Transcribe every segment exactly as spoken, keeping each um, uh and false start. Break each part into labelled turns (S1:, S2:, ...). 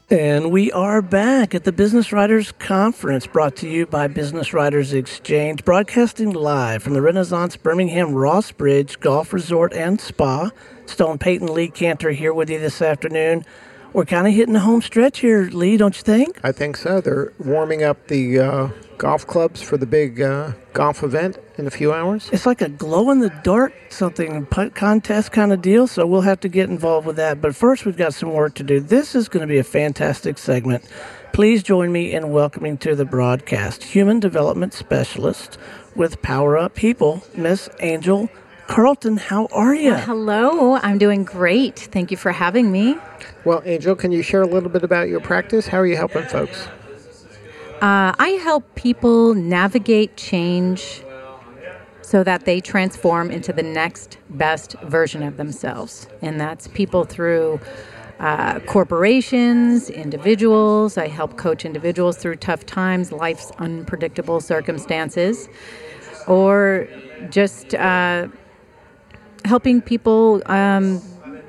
S1: And we are back at the Business Writers Conference, brought to you by Business Writers Exchange, broadcasting live from the Renaissance Birmingham Ross Bridge Golf Resort and Spa. Stone Peyton Lee Cantor here with you this afternoon. We're kind of hitting the home stretch here, Lee, don't you think?
S2: I think so. They're warming up the uh, golf clubs for the big uh, golf event in a few hours.
S1: It's like a glow-in-the-dark something putt contest kind of deal, so we'll have to get involved with that. But first, we've got some work to do. This is going to be a fantastic segment. Please join me in welcoming to the broadcast Human Development Specialist with Power Up People, Miss Angel Carlton. How are you?
S3: Well, hello. I'm doing great. Thank you for having me.
S2: Well, Angel, can you share a little bit about your practice? How are you helping folks?
S3: Uh, I help people navigate change so that they transform into the next best version of themselves. And that's people through uh, corporations, individuals. I help coach individuals through tough times, life's unpredictable circumstances, or just uh, helping people um,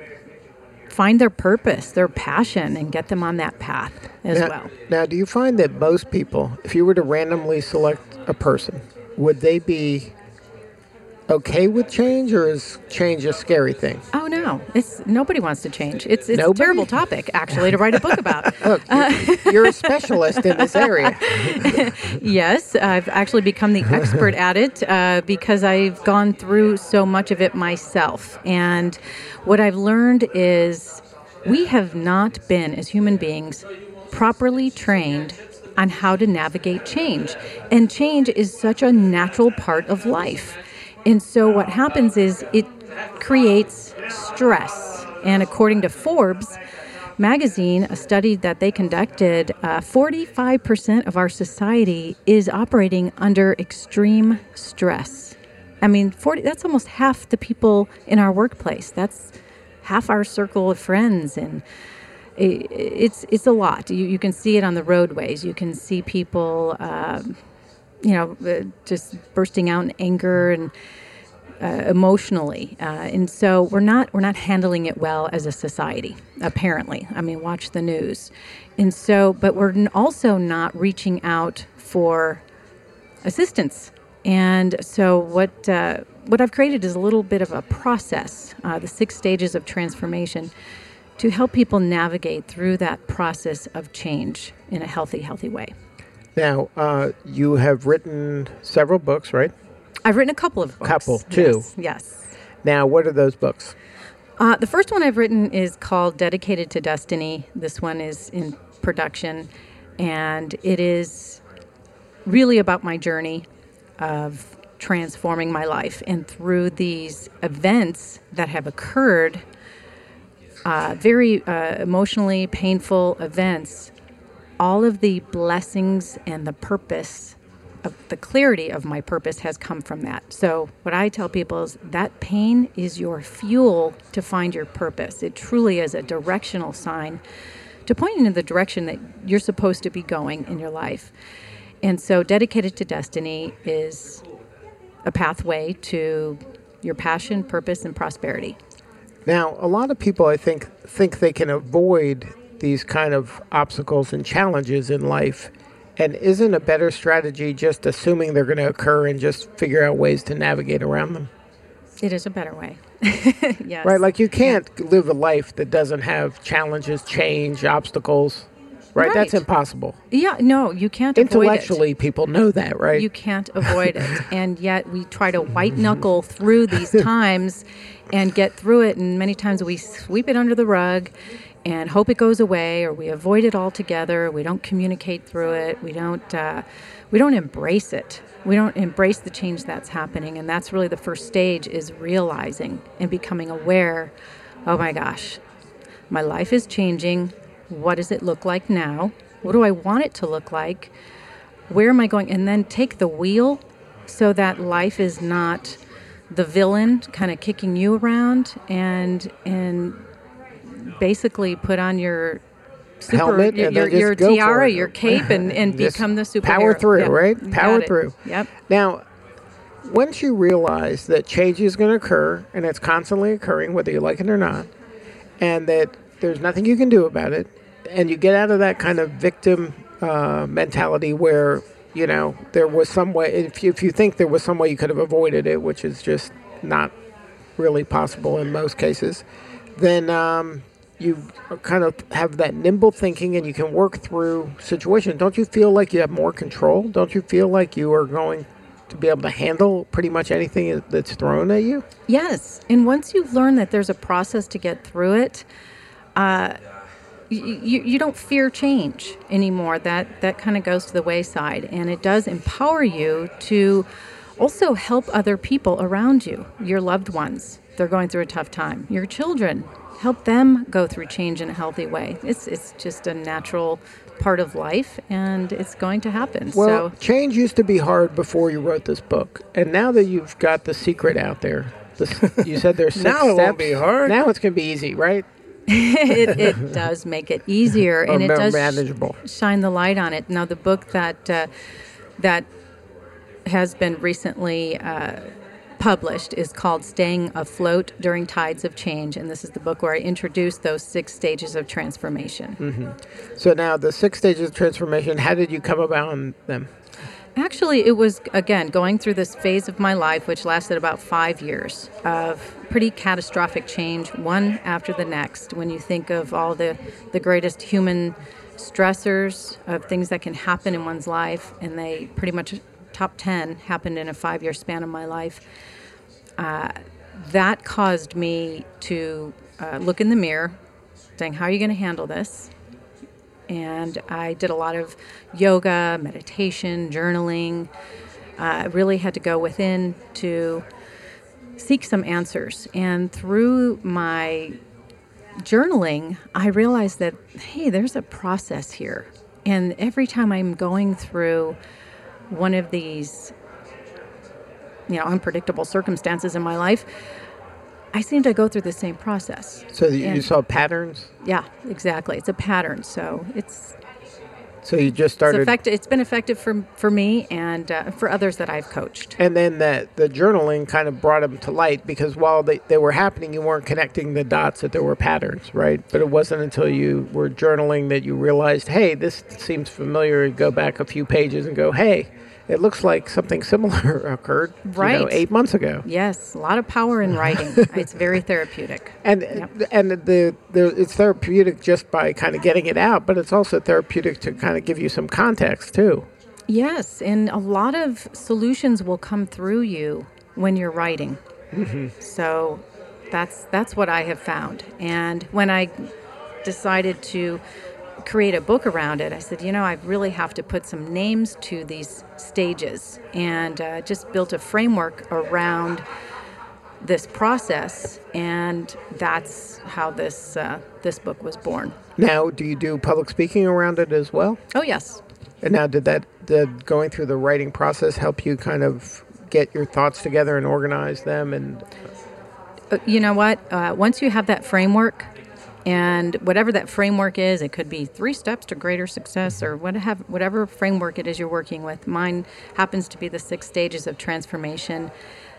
S3: find their purpose, their passion, and get them on that path as
S2: now,
S3: well.
S2: Now, do you find that most people, if you were to randomly select a person, would they be okay with change, or is change a scary thing?
S3: Oh no, it's nobody wants to change. It's it's
S2: Nobody?
S3: a terrible topic actually to write a book about.
S2: Look, you're, you're a specialist in this area.
S3: Yes, I've actually become the expert at it uh, because I've gone through so much of it myself. And what I've learned is we have not been, as human beings, properly trained on how to navigate change. And change is such a natural part of life. And so what happens is it creates stress. And according to Forbes magazine, a study that they conducted, uh, forty-five percent of our society is operating under extreme stress. I mean, forty that's almost half the people in our workplace. That's half our circle of friends. And it, it's it's a lot. You, you can see it on the roadways. You can see people Um, you know, uh, just bursting out in anger and uh, emotionally, uh, and so we're not we're not handling it well as a society. Apparently, I mean, watch the news, and so, but we're n- also not reaching out for assistance. And so, what uh, what I've created is a little bit of a process, uh, the six stages of transformation, to help people navigate through that process of change in a healthy, healthy way.
S2: Now, uh, you have written several books, right?
S3: I've written a couple of books.
S2: Couple, two.
S3: Yes. yes.
S2: Now, what are those books?
S3: Uh, the first one I've written is called Dedicated to Destiny. This one is in production, and it is really about my journey of transforming my life. And through these events that have occurred, uh, very uh, emotionally painful events, all of the blessings and the purpose of the clarity of my purpose has come from that. So what I tell people is that pain is your fuel to find your purpose. It truly is a directional sign to point you in the direction that you're supposed to be going in your life. And so Dedicated to Destiny is a pathway to your passion, purpose, and prosperity.
S2: Now, a lot of people, I think, think they can avoid these kind of obstacles and challenges in life, and isn't a better strategy just assuming they're going to occur and just figure out ways to navigate around them?
S3: It is a better way. Yes.
S2: Right, like you can't yeah. live a life that doesn't have challenges, change, obstacles, right? right? That's impossible.
S3: Yeah, no, you can't avoid it.
S2: Intellectually, people know that, right?
S3: You can't avoid it, and yet we try to white-knuckle through these times and get through it, and many times we sweep it under the rug and hope it goes away, or we avoid it altogether. We don't communicate through it. We don't uh, we don't embrace it. We don't embrace the change that's happening, and that's really the first stage, is realizing and becoming aware, oh my gosh, my life is changing. What does it look like now? What do I want it to look like? Where am I going? And then take the wheel so that life is not the villain kind of kicking you around, and and basically put on your super,
S2: helmet,
S3: your,
S2: and
S3: your,
S2: then just
S3: your
S2: go
S3: tiara,
S2: for it.
S3: your cape, and, and become the superhero.
S2: Power through,
S3: yep.
S2: right? Power
S3: Got it.
S2: through.
S3: Yep.
S2: Now, once you realize that change is going to occur, and it's constantly occurring, whether you like it or not, and that there's nothing you can do about it, and you get out of that kind of victim uh, mentality where, you know, there was some way, if you, if you think there was some way you could have avoided it, which is just not really possible in most cases, then um, you kind of have that nimble thinking and you can work through situations. Don't you feel like you have more control? Don't you feel like you are going to be able to handle pretty much anything that's thrown at you?
S3: Yes. And once you learn that there's a process to get through it, uh, you, you don't fear change anymore. That, that kind of goes to the wayside. And it does empower you to also help other people around you, your loved ones. They're going through a tough time. Your children, help them go through change in a healthy way. It's it's just a natural part of life, and it's going to happen.
S2: Well,
S3: so
S2: change used to be hard before you wrote this book, and now that you've got the secret out there, the, you said there's six
S1: now
S2: steps.
S1: it won't be hard.
S2: Now it's going to be easy, right?
S3: it, it does make it easier, and it
S2: more
S3: does
S2: manageable.
S3: sh- shine the light on it. Now, the book that uh, that has been recently uh, published is called Staying Afloat During Tides of Change, and this is the book where I introduce those six stages of transformation.
S2: Mm-hmm. So now the six stages of transformation, how did you come about on them?
S3: Actually, it was, again, going through this phase of my life, which lasted about five years of pretty catastrophic change, one after the next. When you think of all the, the greatest human stressors of things that can happen in one's life, and they pretty much top ten happened in a five-year span of my life. Uh, that caused me to uh, look in the mirror, saying, how are you going to handle this? And I did a lot of yoga, meditation, journaling. I uh, really had to go within to seek some answers. And through my journaling, I realized that, hey, there's a process here. And every time I'm going through one of these, you know, unpredictable circumstances in my life, I seem to go through the same process.
S2: So you,
S3: And-
S2: you saw patterns?
S3: Yeah, exactly. It's a pattern. So it's
S2: So you just
S3: it's,
S2: started...
S3: effect- it's been effective for for me and uh, for others that I've coached.
S2: And then that the journaling kind of brought them to light, because while they, they were happening, you weren't connecting the dots that there were patterns, right? But it wasn't until you were journaling that you realized, hey, this seems familiar. You go back a few pages and go, hey, it looks like something similar occurred you know,
S3: Right.
S2: eight months ago.
S3: Yes, a lot of power in writing. It's very therapeutic.
S2: And
S3: Yep.
S2: and the, the it's therapeutic just by kind of getting it out, but it's also therapeutic to kind of give you some context too.
S3: Yes, and a lot of solutions will come through you when you're writing.
S2: Mm-hmm.
S3: So that's that's what I have found. And when I decided to create a book around it, I said, you know, I really have to put some names to these stages, and uh, just built a framework around this process, and that's how this uh, this book was born.
S2: Now, do you do public speaking around it as well?
S3: Oh, yes.
S2: And now, did that did going through the writing process help you kind of get your thoughts together and organize them? And
S3: Uh, You know what? Uh, once you have that framework, and whatever that framework is, it could be three steps to greater success, or what have, whatever framework it is you're working with. Mine happens to be the six stages of transformation.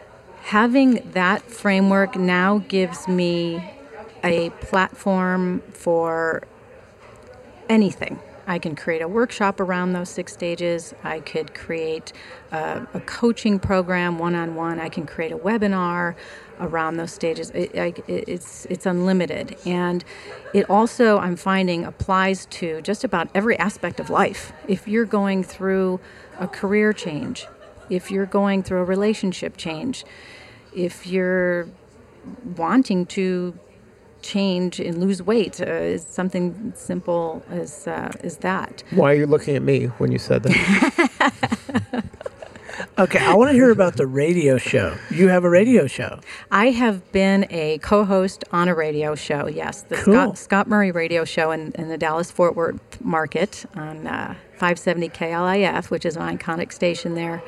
S3: Having that framework now gives me a platform for anything. I can create a workshop around those six stages. I could create a, a coaching program one-on-one. I can create a webinar around those stages. It, I, it, it's it's unlimited, and it also, I'm finding, applies to just about every aspect of life. If you're going through a career change, if you're going through a relationship change, if you're wanting to change and lose weight, uh, is something simple as uh, as that.
S2: why are you looking at me when you said that?
S1: Okay, I want to hear about the radio show. You have a radio show.
S3: I have been a co-host on a radio show, yes, the
S1: Cool.
S3: Scott, Scott Murray radio show in, in the Dallas-Fort Worth market on uh, five seventy K L I F, which is an iconic station there.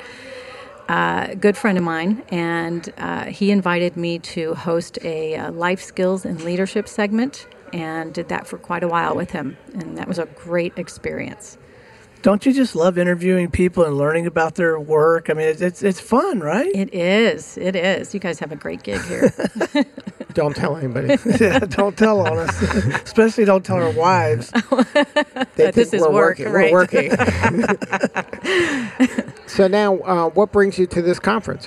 S3: Uh, a good friend of mine, and uh, he invited me to host a uh, life skills and leadership segment, and did that for quite a while with him, and that was a great experience.
S1: Don't you just love interviewing people and learning about their work? I mean, it's it's, it's fun, right?
S3: It is. It is. You guys have a great gig here.
S2: Don't tell anybody.
S1: Yeah, don't tell on us. Especially don't tell our wives.
S2: They
S3: This
S2: think
S3: is
S2: we're
S3: work,
S2: working.
S3: right.
S2: We're working. So now, uh, what brings you to this conference?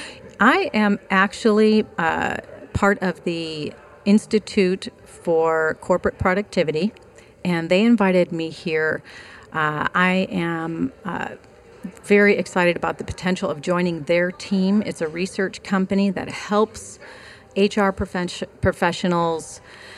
S3: I am actually uh, part of the Institute for Corporate Productivity, and they invited me here. Uh, I am uh, very excited about the potential of joining their team. It's a research company that helps H R prof- professionals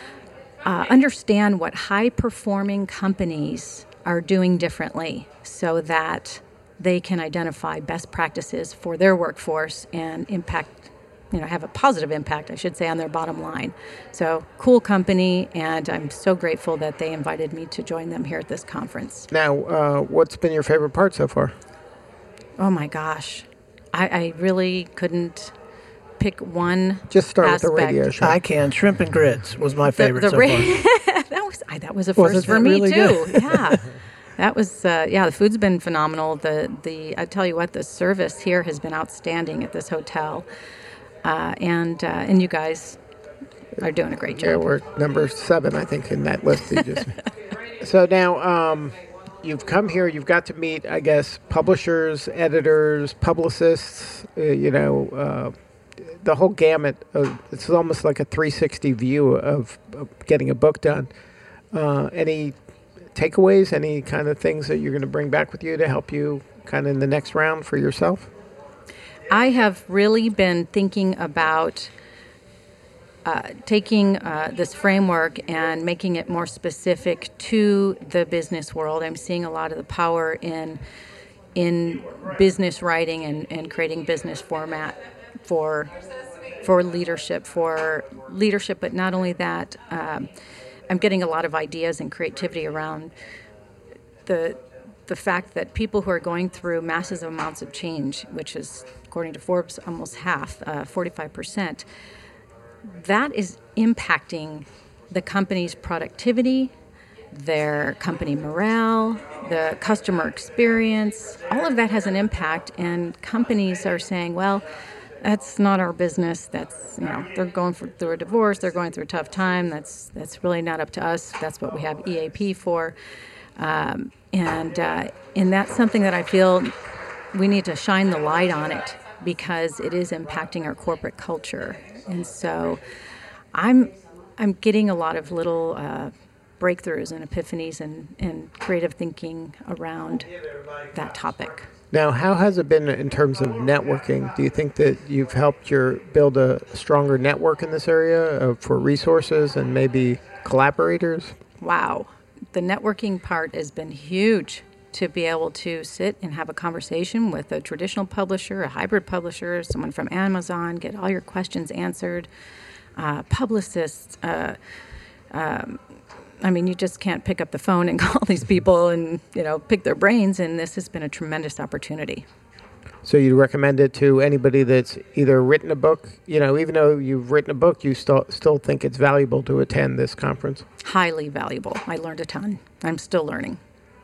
S3: uh, understand what high-performing companies are doing differently so that they can identify best practices for their workforce and impact, you know, have a positive impact, I should say, on their bottom line. So, cool company, and I'm so grateful that they invited me to join them here at this conference.
S2: Now, uh, what's been your favorite part so far?
S3: Oh my gosh, I, I really couldn't pick one.
S2: Just start
S3: aspect.
S2: with the radio show.
S1: I can. Shrimp and grits was my
S3: The,
S1: favorite
S3: the
S1: so
S3: ra-
S1: far.
S3: that was I, that was a
S1: Was
S3: first
S1: it
S3: for
S1: that
S3: me
S1: really
S3: too.
S1: good?
S3: Yeah, that was uh, yeah. The food's been phenomenal. The the I tell you what, the service here has been outstanding at this hotel, uh, and uh, and you guys are doing a great
S2: Yeah,
S3: job.
S2: we're number seven, I think, in that list you just made. So now, um, you've come here, you've got to meet, I guess, publishers, editors, publicists, uh, you know, uh, the whole gamut. Of, it's almost like a three sixty view of, of getting a book done. Uh, any takeaways, any kind of things that you're going to bring back with you to help you kind of in the next round for yourself?
S3: I have really been thinking about uh, taking uh, this framework and making it more specific to the business world. I'm seeing a lot of the power in in business writing and, and creating business format for for leadership, for leadership, but not only that, um, I'm getting a lot of ideas and creativity around the the fact that people who are going through massive amounts of change, which is, according to Forbes, almost half, uh, forty-five percent, that is impacting the company's productivity, their company morale, the customer experience. All of that has an impact, and companies are saying, well, that's not our business. That's, you know, they're going for, through a divorce, they're going through a tough time. That's that's really not up to us. That's what we have E A P for. Um, and uh, and that's something that I feel we need to shine the light on it, because it is impacting our corporate culture. And so I'm I'm getting a lot of little uh, breakthroughs and epiphanies and, and creative thinking around that topic.
S2: Now, how has it been in terms of networking? Do you think that you've helped your build a stronger network in this area uh, for resources and maybe collaborators?
S3: Wow. The networking part has been huge, to be able to sit and have a conversation with a traditional publisher, a hybrid publisher, someone from Amazon, get all your questions answered, uh, publicists. Uh, um, I mean, you just can't pick up the phone and call these people and, you know, pick their brains, and this has been a tremendous opportunity.
S2: So you'd recommend it to anybody that's either written a book, you know, even though you've written a book, you still still think it's valuable to attend this conference?
S3: Highly valuable. I learned a ton. I'm still learning.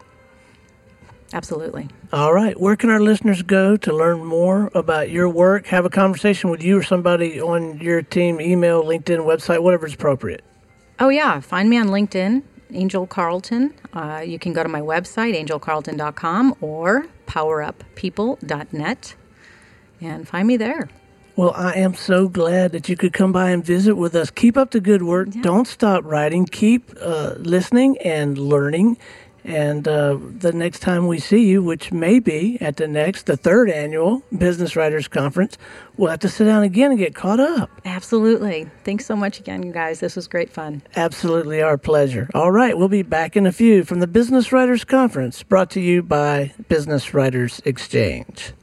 S3: Absolutely.
S1: All right. Where can our listeners go to learn more about your work, have a conversation with you or somebody on your team, email, LinkedIn, website, whatever is appropriate?
S3: Oh, yeah. Find me on LinkedIn, Angel Carlton. Uh, you can go to my website, angel carlton dot com, or power up people dot net, and find me there.
S1: Well, I am so glad that you could come by and visit with us. Keep up the good work.
S3: Yeah.
S1: Don't stop writing. Keep uh, listening and learning. And uh, the next time we see you, which may be at the next, the third annual Business Writers Conference, we'll have to sit down again and get caught up.
S3: Absolutely. Thanks so much again, you guys. This was great fun.
S1: Absolutely our pleasure. All right, we'll be back in a few from the Business Writers Conference, brought to you by Business Writers Exchange.